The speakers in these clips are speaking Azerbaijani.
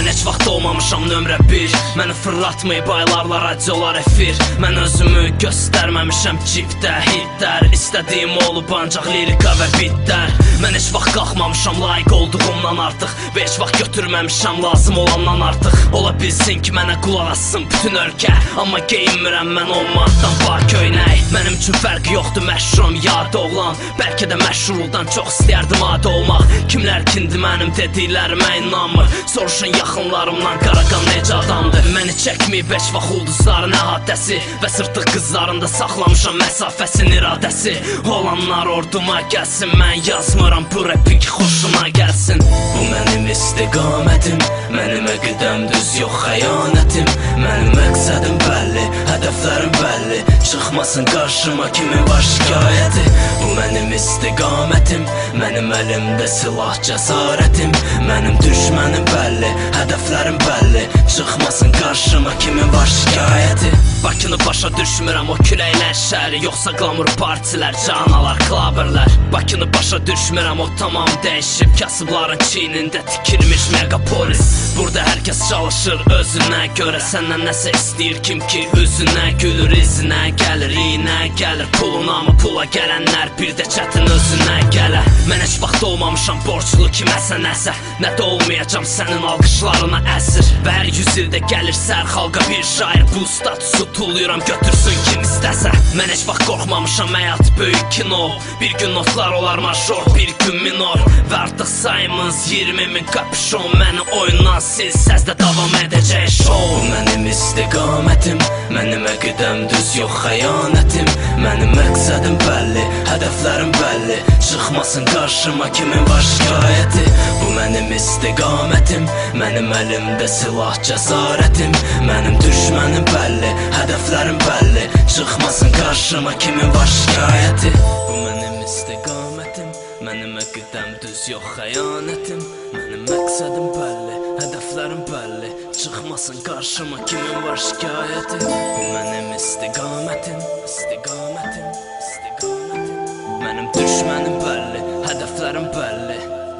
Mən heç vaxt olmamışam nömrə 1. Məni fırlatmayıb aylarla radiolar efir. Mən özümü göstərməmişəm cipdə. Hitlər istədiyim olub ancaq lirika və bitlər. Mən heç vaxt qalxmamışam layiq olduğumdan artıq və heç vaxt götürməmişəm lazım olandan artıq. Ola bilsin ki mənə qulaq assın bütün ölkə, amma geyinmirəm mən 10 manatdan var köynək. Mənim üçün fərqi yoxdur məşhurum ya doğulan. Bəlkə də məşhurluqdan çox istəyərdim adi olmaq. Kimlər kindir mənim dediklərimə inanmır. Soruşun yaxınlarımdan Qaraqan necə adamdır. Məni çəkməyib heç vaxt ulduzların əhatəsi və sırtıq qızlarında saxlamışam məsafəsin iradəsi. Olanlar orduma gəlsin, mən yazmıram bu repik xoşuma gəlsin. Bu mənim istiqamətim, mənim əqidəm düz yox xəyanətim. Mənim məqsədim bəlli, hədəflərim bəlli. Çıxmasın qarşıma kimin var şikayəti. Bu mənim istiqamətim, mənim əlimdə silah cəsarətim. Mənim düşmənim bəlli, hədəflərim bəlli. Çıxmasın qarşıma kimin var şikayəti. Bakını başa düşmürəm o küləklər şəhəri, yoxsa qlamur partilər, canalar, klaberlər. Bakını başa düşmürəm o tamam dəyişib kasıbların çiynində tikilmiş megapolis. Burada hər kəs çalışır özünə görə, səndən nəsə istəyir kim ki üzünə gülür, izinə gəlir, iynə gəlir puluna, amma pula gələnlər bir də çətin özünə gələ. Mən heç vaxt olmamışam borçlu kiməsə nəsə, nə də olmayacam sənin alqışlarına əsir. Və hər 100 ildə gəlir sər xalqa bir şair, bu statusu tulluyuram götürsün kim istəsə. Mən heç vaxt qorxmamışam həyat böyük kino. Bir gün notlar olar major, bir gün minor. Və artıq sayımız 20.000 kapüşon. Məni oyundan sil, səzdə davam edəcək show. Bu mənim istiqamətim, mənim əqidəm düz yox xəyanətim. Mənim məqsədim bəlli, hədəflərim bəlli. Çıxmasın qarşıma kimin var şikayəti. Bu mənim istiqamətim, mənim əlimdə silah cəsarətim. Mənim düşmənim bəlli, hədəflərim bəlli. Çıxmasın qarşıma kimin var şikayəti. Bu mənim istiqamətim, mənim əqidəm düz yox xəyanətim. Mənim məqsədim bəlli, hədəflərim bəlli. Çıxmasın qarşıma kimin var şikayəti. Bu mənim istiqamətim, istiqamətim, istiqamətim. Mənim düşmənim bəlli, hədəflərim bəlli.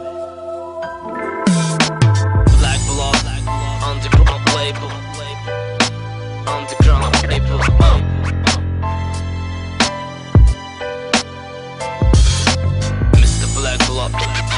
Black Blood, underground label, underground label. Mr. Black Blood.